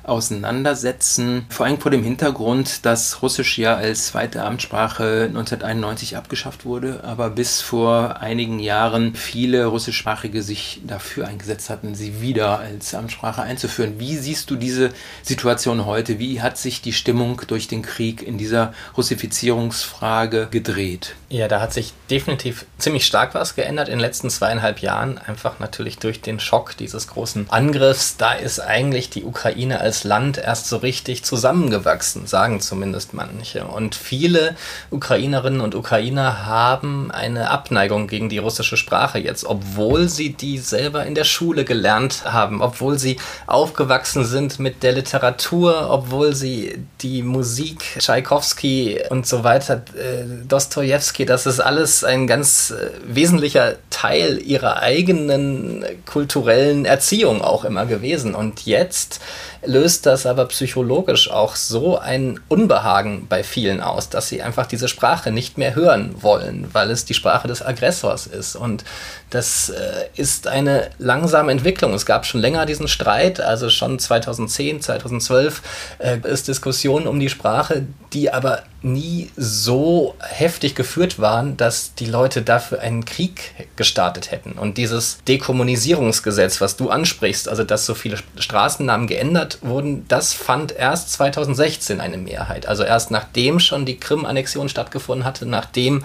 auseinandersetzen. Vor allem vor dem Hintergrund, dass Russisch ja als zweite Amtssprache 1991 abgeschafft wurde, aber bis vor einigen Jahren viele Russischsprachige sich dafür eingesetzt hatten, sie wieder als Amtssprache einzuführen. Wie siehst du diese Situation heute? Wie hat sich die Stimmung durch den Krieg in dieser Russifizierungsfrage gedreht? Ja, da hat sich definitiv ziemlich stark was geändert in den letzten 2,5 Jahren. Einfach natürlich durch den Schock dieses großen Angriffs. Da ist eigentlich die Ukraine als Land erst so richtig zusammengewachsen, sagen zumindest manche. Und viele Ukrainerinnen und Ukrainer haben eine Abneigung gegen die russische Sprache jetzt, obwohl sie die selber in der Schule gelernt haben, obwohl sie aufgewachsen sind mit der Literatur, obwohl sie die Musik, Tschaikowski und so weiter, Dostojewski, das ist alles ein ganz wesentlicher Teil ihrer eigenen kulturellen Erziehung auch immer gewesen. Und jetzt löst das aber psychologisch auch so ein Unbehagen bei vielen aus, dass sie einfach diese Sprache nicht mehr hören wollen, weil es die Sprache des Aggressors ist. Und das ist eine langsame Entwicklung. Es gab schon länger diesen Streit, also schon 2010, 2012 ist Diskussionen um die Sprache, die aber nie so heftig geführt waren, dass die Leute dafür einen Krieg gestartet hätten. Und dieses Dekommunisierungsgesetz, was du ansprichst, also dass so viele Straßennamen geändert wurden, das fand erst 2016 eine Mehrheit. Also erst nachdem schon die Krim-Annexion stattgefunden hatte, nachdem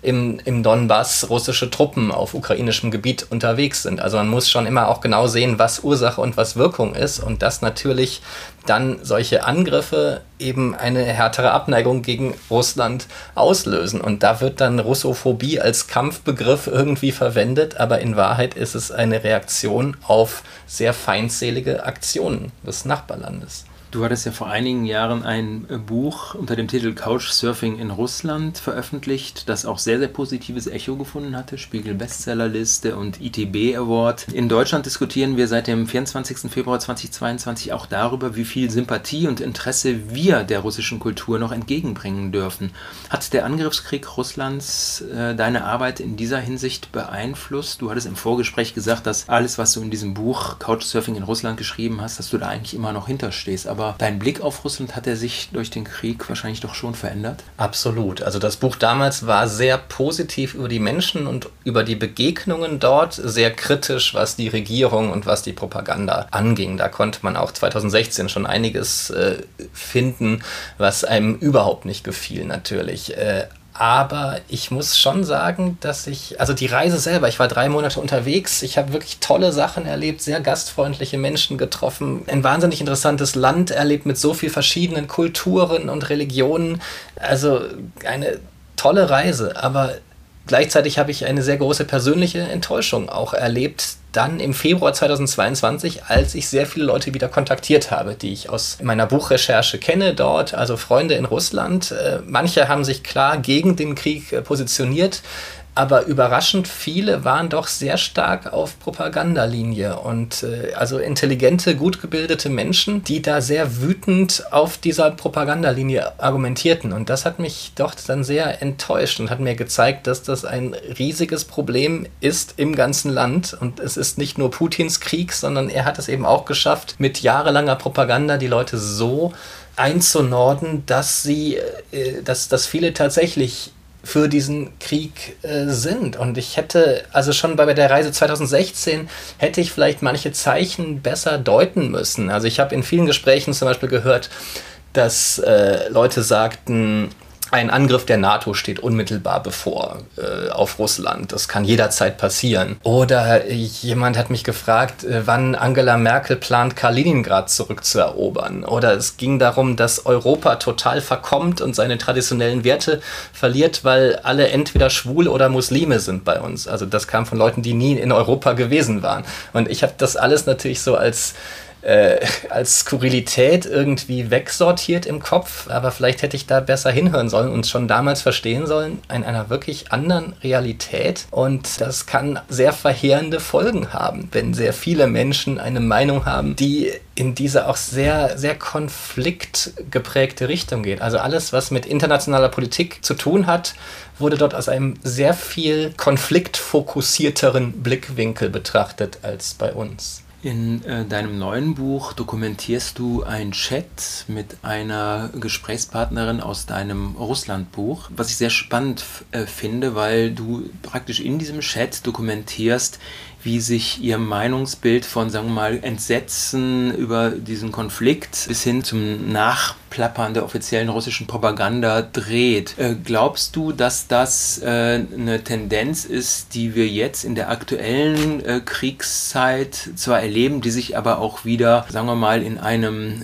im Donbass russische Truppen auf ukrainischem Gebiet unterwegs sind. Also man muss schon immer auch genau sehen, was Ursache und was Wirkung ist, und dass natürlich dann solche Angriffe eben eine härtere Abneigung gegen Russland auslösen. Und da wird dann Russophobie als Kampfbegriff irgendwie verwendet, aber in Wahrheit ist es eine Reaktion auf sehr feindselige Aktionen des Nachbarlandes. Du hattest ja vor einigen Jahren ein Buch unter dem Titel Couchsurfing in Russland veröffentlicht, das auch sehr, sehr positives Echo gefunden hatte. Spiegel-Bestsellerliste und ITB Award. In Deutschland diskutieren wir seit dem 24. Februar 2022 auch darüber, wie viel Sympathie und Interesse wir der russischen Kultur noch entgegenbringen dürfen. Hat der Angriffskrieg Russlands deine Arbeit in dieser Hinsicht beeinflusst? Du hattest im Vorgespräch gesagt, dass alles, was du in diesem Buch Couchsurfing in Russland geschrieben hast, dass du da eigentlich immer noch hinterstehst. Aber dein Blick auf Russland, hat er sich durch den Krieg wahrscheinlich doch schon verändert? Absolut. Also das Buch damals war sehr positiv über die Menschen und über die Begegnungen dort, sehr kritisch, was die Regierung und was die Propaganda anging. Da konnte man auch 2016 schon einiges finden, was einem überhaupt nicht gefiel natürlich. Aber ich muss schon sagen, dass also die Reise selber, ich war 3 Monate unterwegs, ich habe wirklich tolle Sachen erlebt, sehr gastfreundliche Menschen getroffen, ein wahnsinnig interessantes Land erlebt mit so vielen verschiedenen Kulturen und Religionen. Also eine tolle Reise, aber gleichzeitig habe ich eine sehr große persönliche Enttäuschung auch erlebt, dann im Februar 2022, als ich sehr viele Leute wieder kontaktiert habe, die ich aus meiner Buchrecherche kenne dort, also Freunde in Russland. Manche haben sich klar gegen den Krieg positioniert, aber überraschend viele waren doch sehr stark auf Propagandalinie und also intelligente, gut gebildete Menschen, die da sehr wütend auf dieser Propagandalinie argumentierten. Und das hat mich doch dann sehr enttäuscht und hat mir gezeigt, dass das ein riesiges Problem ist im ganzen Land. Und es ist nicht nur Putins Krieg, sondern er hat es eben auch geschafft, mit jahrelanger Propaganda die Leute so einzunorden, dass viele tatsächlich für diesen Krieg sind. Und ich hätte, also schon bei der Reise 2016, hätte ich vielleicht manche Zeichen besser deuten müssen. Also ich habe in vielen Gesprächen zum Beispiel gehört, dass Leute sagten, ein Angriff der NATO steht unmittelbar bevor auf Russland. Das kann jederzeit passieren. Oder jemand hat mich gefragt, wann Angela Merkel plant, Kaliningrad zurückzuerobern. Oder es ging darum, dass Europa total verkommt und seine traditionellen Werte verliert, weil alle entweder schwul oder Muslime sind bei uns. Also das kam von Leuten, die nie in Europa gewesen waren. Und ich habe das alles natürlich so als Skurrilität irgendwie wegsortiert im Kopf, aber vielleicht hätte ich da besser hinhören sollen und schon damals verstehen sollen, in einer wirklich anderen Realität, und das kann sehr verheerende Folgen haben, wenn sehr viele Menschen eine Meinung haben, die in diese auch sehr, sehr konfliktgeprägte Richtung geht. Also alles, was mit internationaler Politik zu tun hat, wurde dort aus einem sehr viel konfliktfokussierteren Blickwinkel betrachtet als bei uns. In deinem neuen Buch dokumentierst du einen Chat mit einer Gesprächspartnerin aus deinem Russlandbuch, was ich sehr spannend finde, weil du praktisch in diesem Chat dokumentierst, wie sich ihr Meinungsbild von, sagen wir mal, Entsetzen über diesen Konflikt bis hin zum Nachplappern der offiziellen russischen Propaganda dreht. Glaubst du, dass das eine Tendenz ist, die wir jetzt in der aktuellen Kriegszeit zwar erleben, die sich aber auch wieder, sagen wir mal, in einem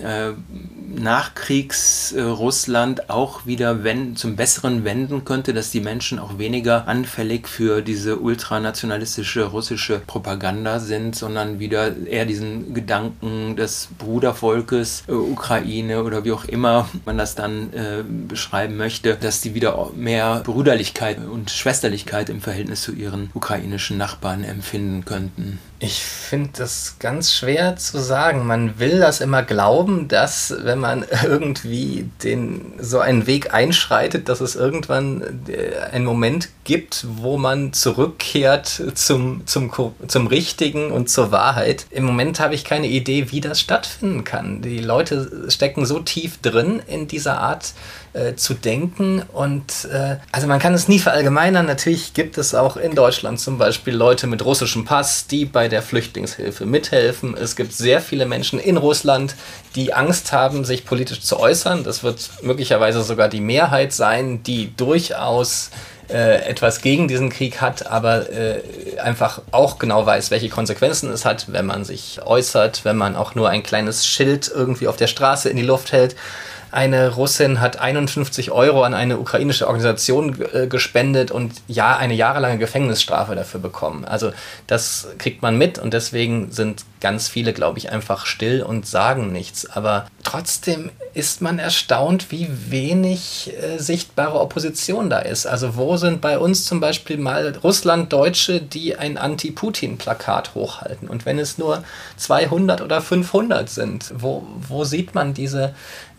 Nachkriegs-Russland auch wieder zum Besseren wenden könnte, dass die Menschen auch weniger anfällig für diese ultranationalistische russische Propaganda sind, sondern wieder eher diesen Gedanken des Brudervolkes Ukraine oder wie auch immer man das dann beschreiben möchte, dass die wieder mehr Brüderlichkeit und Schwesterlichkeit im Verhältnis zu ihren ukrainischen Nachbarn empfinden könnten? Ich finde das ganz schwer zu sagen. Man will das immer glauben, dass wenn man irgendwie so einen Weg einschreitet, dass es irgendwann einen Moment gibt, wo man zurückkehrt zum Richtigen und zur Wahrheit. Im Moment habe ich keine Idee, wie das stattfinden kann. Die Leute stecken so tief drin in dieser Art zu denken und also man kann es nie verallgemeinern. Natürlich gibt es auch in Deutschland zum Beispiel Leute mit russischem Pass, die bei der Flüchtlingshilfe mithelfen. Es gibt sehr viele Menschen in Russland, die Angst haben, sich politisch zu äußern. Das wird möglicherweise sogar die Mehrheit sein, die durchaus etwas gegen diesen Krieg hat, aber einfach auch genau weiß, welche Konsequenzen es hat, wenn man sich äußert, wenn man auch nur ein kleines Schild irgendwie auf der Straße in die Luft hält. Eine Russin hat 51 € an eine ukrainische Organisation gespendet und eine jahrelange Gefängnisstrafe dafür bekommen. Also das kriegt man mit und deswegen sind ganz viele, glaube ich, einfach still und sagen nichts. Aber trotzdem ist man erstaunt, wie wenig sichtbare Opposition da ist. Also wo sind bei uns zum Beispiel mal Russlanddeutsche, die ein Anti-Putin-Plakat hochhalten? Und wenn es nur 200 oder 500 sind, wo sieht man diese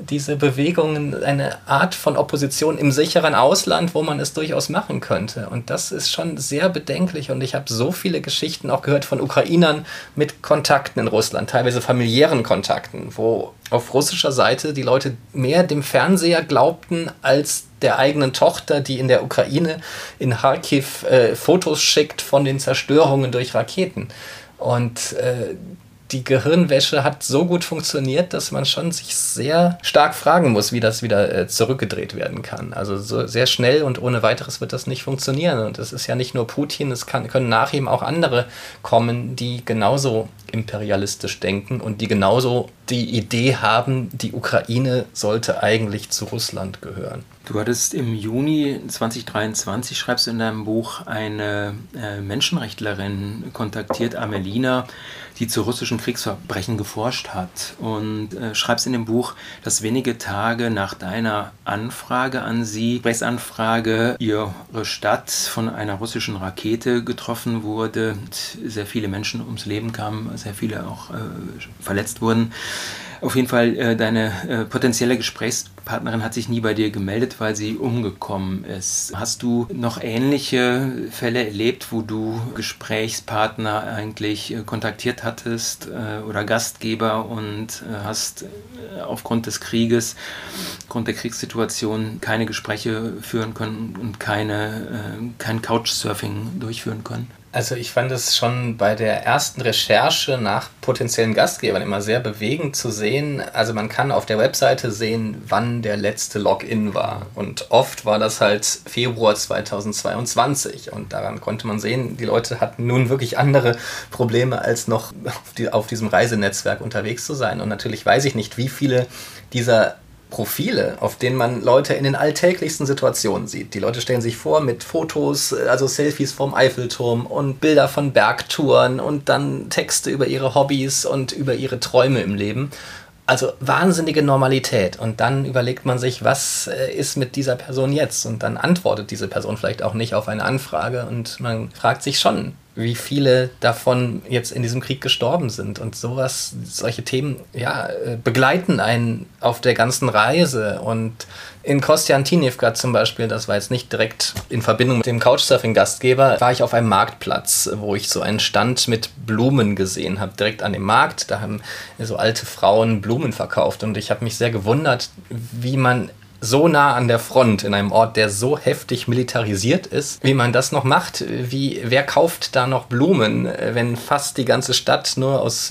Bewegungen, eine Art von Opposition im sicheren Ausland, wo man es durchaus machen könnte? Und das ist schon sehr bedenklich. Und ich habe so viele Geschichten auch gehört von Ukrainern mit Kontakten in Russland, teilweise familiären Kontakten, wo auf russischer Seite die Leute mehr dem Fernseher glaubten als der eigenen Tochter, die in der Ukraine in Kharkiv Fotos schickt von den Zerstörungen durch Raketen. Und die Gehirnwäsche hat so gut funktioniert, dass man schon sich sehr stark fragen muss, wie das wieder zurückgedreht werden kann. Also so sehr schnell und ohne weiteres wird das nicht funktionieren. Und es ist ja nicht nur Putin, es können nach ihm auch andere kommen, die genauso imperialistisch denken und die genauso die Idee haben, die Ukraine sollte eigentlich zu Russland gehören. Du hattest im Juni 2023, schreibst du in deinem Buch, eine Menschenrechtlerin kontaktiert, Amelina, die zu russischen Kriegsverbrechen geforscht hat. Und schreibst in dem Buch, dass wenige Tage nach deiner Anfrage an sie, Gesprächsanfrage, ihre Stadt von einer russischen Rakete getroffen wurde. Sehr viele Menschen ums Leben kamen, sehr viele auch verletzt wurden. Auf jeden Fall, deine potenzielle Gesprächspartnerin hat sich nie bei dir gemeldet, weil sie umgekommen ist. Hast du noch ähnliche Fälle erlebt, wo du Gesprächspartner eigentlich kontaktiert hattest oder Gastgeber und hast aufgrund des Krieges, aufgrund der Kriegssituation keine Gespräche führen können und kein Couchsurfing durchführen können? Also ich fand es schon bei der ersten Recherche nach potenziellen Gastgebern immer sehr bewegend zu sehen. Also man kann auf der Webseite sehen, wann der letzte Login war. Und oft war das halt Februar 2022. Und daran konnte man sehen, die Leute hatten nun wirklich andere Probleme, als noch auf diesem Reisenetzwerk unterwegs zu sein. Und natürlich weiß ich nicht, wie viele dieser Profile, auf denen man Leute in den alltäglichsten Situationen sieht. Die Leute stellen sich vor mit Fotos, also Selfies vom Eiffelturm und Bilder von Bergtouren und dann Texte über ihre Hobbys und über ihre Träume im Leben. Also wahnsinnige Normalität. Und dann überlegt man sich, was ist mit dieser Person jetzt? Und dann antwortet diese Person vielleicht auch nicht auf eine Anfrage. Und man fragt sich schon, wie viele davon jetzt in diesem Krieg gestorben sind. Und solche Themen, begleiten einen auf der ganzen Reise. Und in Kostiantynivka zum Beispiel, das war jetzt nicht direkt in Verbindung mit dem Couchsurfing-Gastgeber, war ich auf einem Marktplatz, wo ich so einen Stand mit Blumen gesehen habe, direkt an dem Markt. Da haben so alte Frauen Blumen verkauft. Und ich habe mich sehr gewundert, wie man so nah an der Front in einem Ort, der so heftig militarisiert ist, wie man das noch macht. Wer kauft da noch Blumen, wenn fast die ganze Stadt nur aus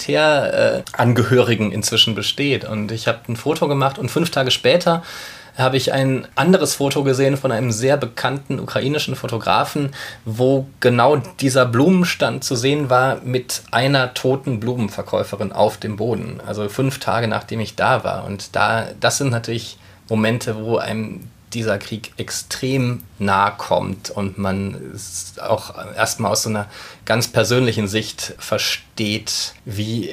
Militärangehörigen inzwischen besteht? Und ich habe ein Foto gemacht und 5 Tage später habe ich ein anderes Foto gesehen von einem sehr bekannten ukrainischen Fotografen, wo genau dieser Blumenstand zu sehen war mit einer toten Blumenverkäuferin auf dem Boden. Also 5 Tage nachdem ich da war. Und das sind natürlich Momente, wo einem dieser Krieg extrem nahe kommt und man es auch erstmal aus so einer ganz persönlichen Sicht versteht, wie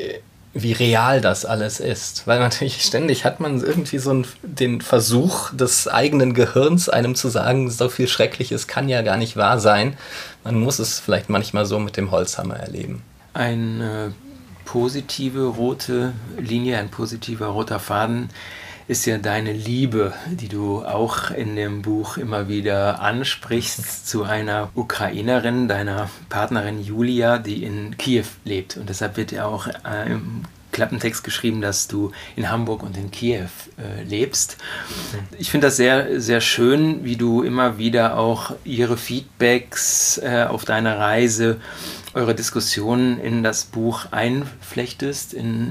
real das alles ist. Weil natürlich ständig hat man irgendwie den Versuch des eigenen Gehirns, einem zu sagen, so viel Schreckliches kann ja gar nicht wahr sein. Man muss es vielleicht manchmal so mit dem Holzhammer erleben. Eine positive rote Linie, ein positiver roter Faden ist ja deine Liebe, die du auch in dem Buch immer wieder ansprichst, zu einer Ukrainerin, deiner Partnerin Julia, die in Kiew lebt. Und deshalb wird ja auch im Klappentext geschrieben, dass du in Hamburg und in Kiew lebst. Ich finde das sehr, sehr schön, wie du immer wieder auch ihre Feedbacks auf deiner Reise, eure Diskussionen in das Buch einflechtest,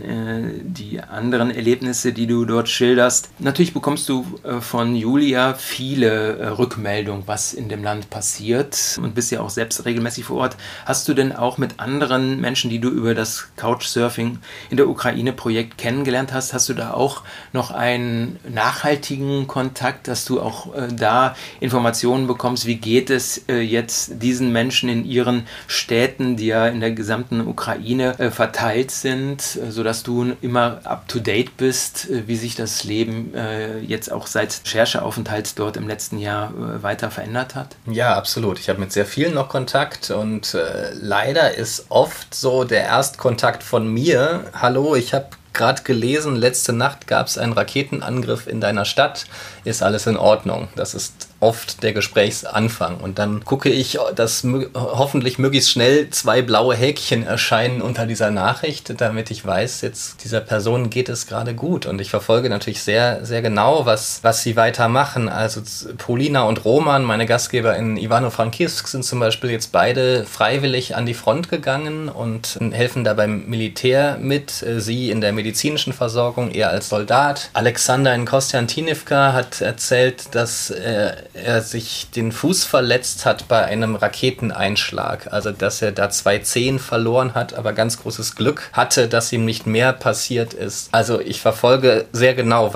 in die anderen Erlebnisse, die du dort schilderst. Natürlich bekommst du von Julia viele Rückmeldungen, was in dem Land passiert, und bist ja auch selbst regelmäßig vor Ort. Hast du denn auch mit anderen Menschen, die du über das Couchsurfing in der Ukraine-Projekt kennengelernt hast, hast du da auch noch einen nachhaltigen Kontakt, dass du auch da Informationen bekommst, wie geht es jetzt diesen Menschen in ihren Städten, die ja in der gesamten Ukraine verteilt sind, sodass du immer up-to-date bist, wie sich das Leben jetzt auch seit Rechercheaufenthalt dort im letzten Jahr weiter verändert hat? Ja, absolut. Ich habe mit sehr vielen noch Kontakt und leider ist oft so der Erstkontakt von mir: Hallo, ich habe gerade gelesen, letzte Nacht gab es einen Raketenangriff in deiner Stadt. Ist alles in Ordnung? Das ist oft der Gesprächsanfang. Und dann gucke ich, dass hoffentlich möglichst schnell 2 blaue Häkchen erscheinen unter dieser Nachricht, damit ich weiß, jetzt dieser Person geht es gerade gut. Und ich verfolge natürlich sehr, sehr genau, was sie weitermachen. Also Polina und Roman, meine Gastgeber in Ivano-Frankivsk, sind zum Beispiel jetzt beide freiwillig an die Front gegangen und helfen da beim Militär mit. Sie in der medizinischen Versorgung, er als Soldat. Alexander in Kostiantynivka hat erzählt, dass er sich den Fuß verletzt hat bei einem Raketeneinschlag. Also, dass er da 2 Zehen verloren hat, aber ganz großes Glück hatte, dass ihm nicht mehr passiert ist. Also, ich verfolge sehr genau,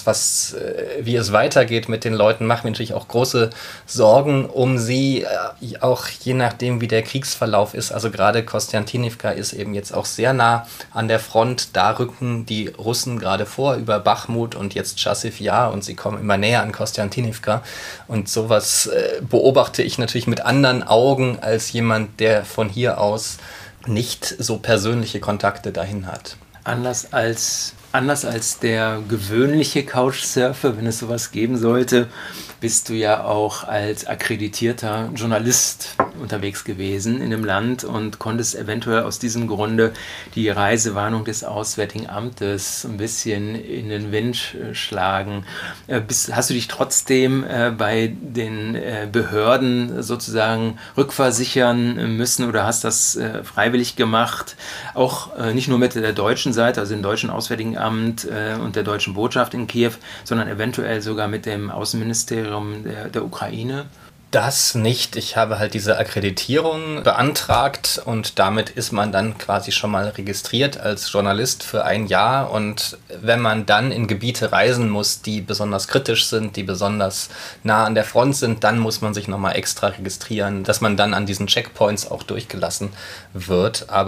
wie es weitergeht mit den Leuten. Mache mir natürlich auch große Sorgen um sie, auch je nachdem, wie der Kriegsverlauf ist. Also, gerade Kostiantynivka ist eben jetzt auch sehr nah an der Front. Da rücken die Russen gerade vor über Bachmut und jetzt Chassiv Yar, und sie kommen immer näher an Kostiantynivka. Und sowas beobachte ich natürlich mit anderen Augen als jemand, der von hier aus nicht so persönliche Kontakte dahin hat. Anders als der gewöhnliche Couchsurfer, wenn es sowas geben sollte, bist du ja auch als akkreditierter Journalist unterwegs gewesen in dem Land und konntest eventuell aus diesem Grunde die Reisewarnung des Auswärtigen Amtes ein bisschen in den Wind schlagen. Hast du dich trotzdem bei den Behörden sozusagen rückversichern müssen oder hast das freiwillig gemacht? Auch nicht nur mit der deutschen Seite, also dem deutschen Auswärtigen Amt und der deutschen Botschaft in Kiew, sondern eventuell sogar mit dem Außenministerium der Ukraine? Das nicht. Ich habe halt diese Akkreditierung beantragt und damit ist man dann quasi schon mal registriert als Journalist für 1 Jahr. Und wenn man dann in Gebiete reisen muss, die besonders kritisch sind, die besonders nah an der Front sind, dann muss man sich nochmal extra registrieren, dass man dann an diesen Checkpoints auch durchgelassen wird. Aber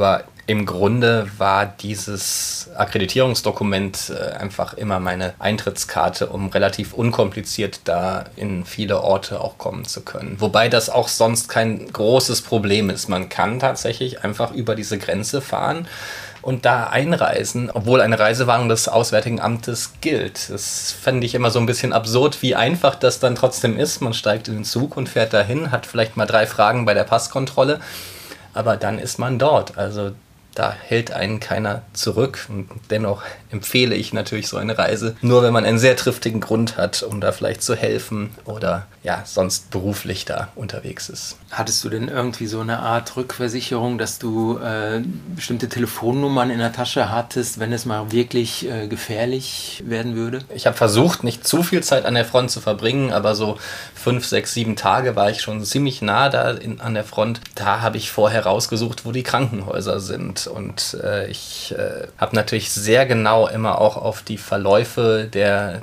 Im Grunde war dieses Akkreditierungsdokument einfach immer meine Eintrittskarte, um relativ unkompliziert da in viele Orte auch kommen zu können. Wobei das auch sonst kein großes Problem ist. Man kann tatsächlich einfach über diese Grenze fahren und da einreisen, obwohl eine Reisewarnung des Auswärtigen Amtes gilt. Das fände ich immer so ein bisschen absurd, wie einfach das dann trotzdem ist. Man steigt in den Zug und fährt dahin, hat vielleicht mal 3 Fragen bei der Passkontrolle, aber dann ist man dort. Also da hält einen keiner zurück. Und dennoch empfehle ich natürlich so eine Reise, nur wenn man einen sehr triftigen Grund hat, um da vielleicht zu helfen oder ja, sonst beruflich da unterwegs ist. Hattest du denn irgendwie so eine Art Rückversicherung, dass du bestimmte Telefonnummern in der Tasche hattest, wenn es mal wirklich gefährlich werden würde? Ich habe versucht, nicht zu viel Zeit an der Front zu verbringen, aber so 5, 6, 7 Tage war ich schon ziemlich nah da an der Front. Da habe ich vorher rausgesucht, wo die Krankenhäuser sind. Und ich habe natürlich sehr genau immer auch auf die Verläufe der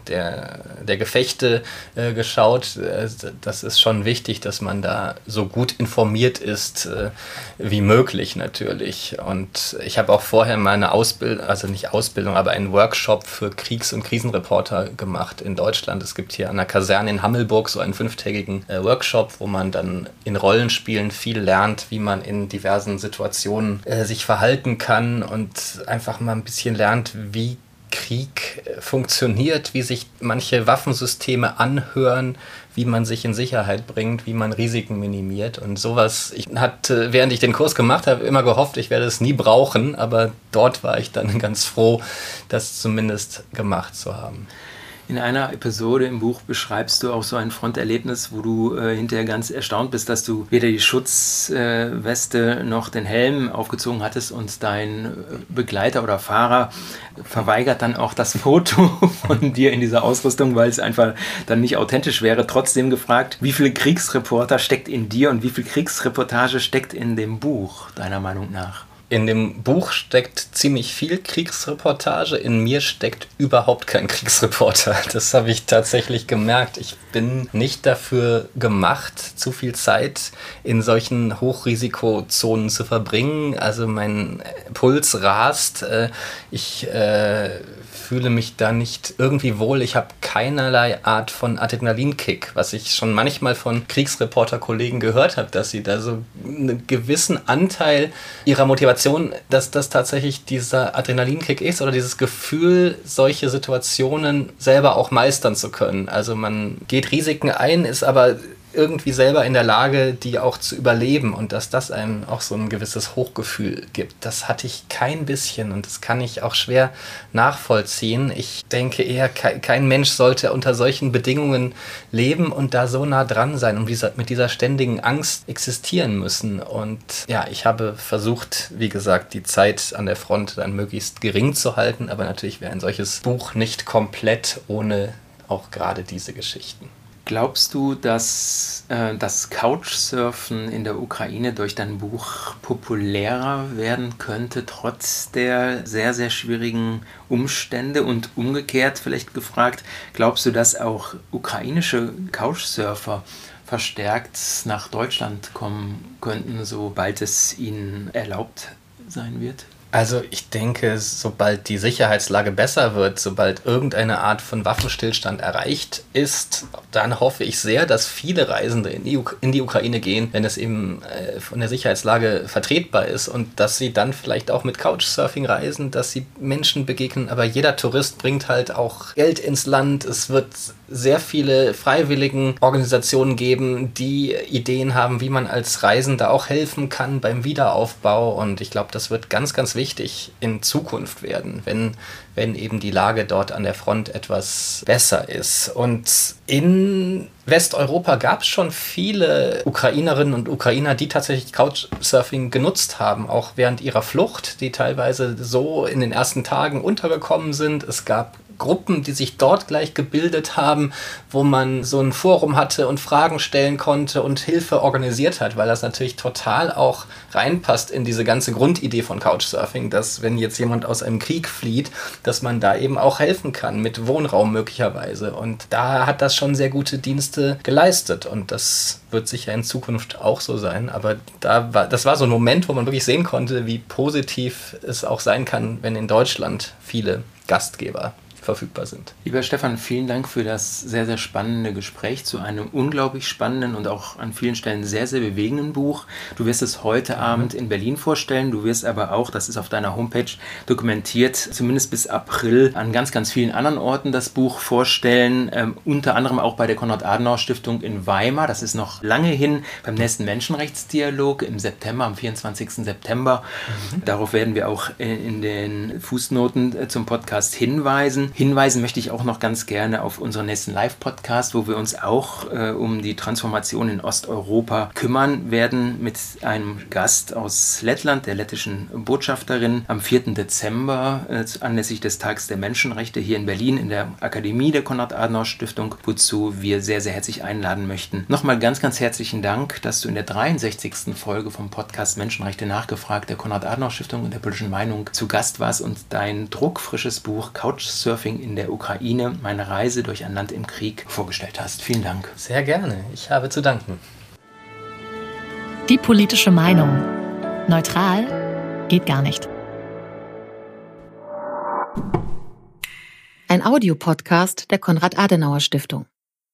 Gefechte geschaut. Das ist schon wichtig, dass man da so gut informiert ist wie möglich natürlich. Und ich habe auch vorher mal eine Ausbildung, also nicht Ausbildung, aber einen Workshop für Kriegs- und Krisenreporter gemacht in Deutschland. Es gibt hier an der Kaserne in Hammelburg so einen 5-tägigen Workshop, wo man dann in Rollenspielen viel lernt, wie man in diversen Situationen sich verhalten kann und einfach mal ein bisschen lernt, wie Krieg funktioniert, wie sich manche Waffensysteme anhören, wie man sich in Sicherheit bringt, wie man Risiken minimiert und sowas. Ich hatte, während ich den Kurs gemacht habe, immer gehofft, ich werde es nie brauchen, aber dort war ich dann ganz froh, das zumindest gemacht zu haben. In einer Episode im Buch beschreibst du auch so ein Fronterlebnis, wo du hinterher ganz erstaunt bist, dass du weder die Schutzweste noch den Helm aufgezogen hattest und dein Begleiter oder Fahrer verweigert dann auch das Foto von dir in dieser Ausrüstung, weil es einfach dann nicht authentisch wäre. Trotzdem gefragt, wie viel Kriegsreporter steckt in dir und wie viel Kriegsreportage steckt in dem Buch, deiner Meinung nach? In dem Buch steckt ziemlich viel Kriegsreportage, in mir steckt überhaupt kein Kriegsreporter. Das habe ich tatsächlich gemerkt. Ich bin nicht dafür gemacht, zu viel Zeit in solchen Hochrisikozonen zu verbringen. Also mein Puls rast, ich fühle mich da nicht irgendwie wohl. Ich habe keinerlei Art von Adrenalinkick, was ich schon manchmal von Kriegsreporter-Kollegen gehört habe, dass sie da so einen gewissen Anteil ihrer Motivation, dass das tatsächlich dieser Adrenalinkick ist oder dieses Gefühl, solche Situationen selber auch meistern zu können. Also man geht Risiken ein, ist aber irgendwie selber in der Lage, die auch zu überleben und dass das einem auch so ein gewisses Hochgefühl gibt. Das hatte ich kein bisschen und das kann ich auch schwer nachvollziehen. Ich denke eher, kein Mensch sollte unter solchen Bedingungen leben und da so nah dran sein und mit dieser ständigen Angst existieren müssen. Und ja, ich habe versucht, wie gesagt, die Zeit an der Front dann möglichst gering zu halten, aber natürlich wäre ein solches Buch nicht komplett ohne auch gerade diese Geschichten. Glaubst du, dass das Couchsurfen in der Ukraine durch dein Buch populärer werden könnte, trotz der sehr, sehr schwierigen Umstände? Und umgekehrt vielleicht gefragt, glaubst du, dass auch ukrainische Couchsurfer verstärkt nach Deutschland kommen könnten, sobald es ihnen erlaubt sein wird? Also ich denke, sobald die Sicherheitslage besser wird, sobald irgendeine Art von Waffenstillstand erreicht ist, dann hoffe ich sehr, dass viele Reisende in die Ukraine gehen, wenn es eben von der Sicherheitslage vertretbar ist und dass sie dann vielleicht auch mit Couchsurfing reisen, dass sie Menschen begegnen. Aber jeder Tourist bringt halt auch Geld ins Land. Es wird sehr viele freiwilligen Organisationen geben, die Ideen haben, wie man als Reisender auch helfen kann beim Wiederaufbau. Und ich glaube, das wird ganz, ganz wichtig in Zukunft werden, wenn eben die Lage dort an der Front etwas besser ist. Und in Westeuropa gab es schon viele Ukrainerinnen und Ukrainer, die tatsächlich Couchsurfing genutzt haben, auch während ihrer Flucht, die teilweise so in den ersten Tagen untergekommen sind. Es gab Gruppen, die sich dort gleich gebildet haben, wo man so ein Forum hatte und Fragen stellen konnte und Hilfe organisiert hat, weil das natürlich total auch reinpasst in diese ganze Grundidee von Couchsurfing, dass wenn jetzt jemand aus einem Krieg flieht, dass man da eben auch helfen kann, mit Wohnraum möglicherweise. Und da hat das schon sehr gute Dienste geleistet und das wird sicher in Zukunft auch so sein. Aber das war so ein Moment, wo man wirklich sehen konnte, wie positiv es auch sein kann, wenn in Deutschland viele Gastgeber verfügbar sind. Lieber Stefan, vielen Dank für das sehr, sehr spannende Gespräch zu einem unglaublich spannenden und auch an vielen Stellen sehr, sehr bewegenden Buch. Du wirst es heute Abend in Berlin vorstellen. Du wirst aber auch, das ist auf deiner Homepage dokumentiert, zumindest bis April an ganz, ganz vielen anderen Orten das Buch vorstellen. Unter anderem auch bei der Konrad-Adenauer-Stiftung in Weimar. Das ist noch lange hin beim nächsten Menschenrechtsdialog im September, am 24. September. Darauf werden wir auch in den Fußnoten zum Podcast hinweisen. Hinweisen möchte ich auch noch ganz gerne auf unseren nächsten Live-Podcast, wo wir uns auch um die Transformation in Osteuropa kümmern werden mit einem Gast aus Lettland, der lettischen Botschafterin, am 4. Dezember anlässlich des Tags der Menschenrechte hier in Berlin in der Akademie der Konrad-Adenauer-Stiftung, wozu wir sehr, sehr herzlich einladen möchten. Nochmal ganz, ganz herzlichen Dank, dass du in der 63. Folge vom Podcast Menschenrechte nachgefragt der Konrad-Adenauer-Stiftung und der politischen Meinung zu Gast warst und dein druckfrisches Buch Couchsurfing in der Ukraine, meine Reise durch ein Land im Krieg vorgestellt hast. Vielen Dank. Sehr gerne. Ich habe zu danken. Die politische Meinung. Neutral geht gar nicht. Ein Audiopodcast der Konrad-Adenauer-Stiftung.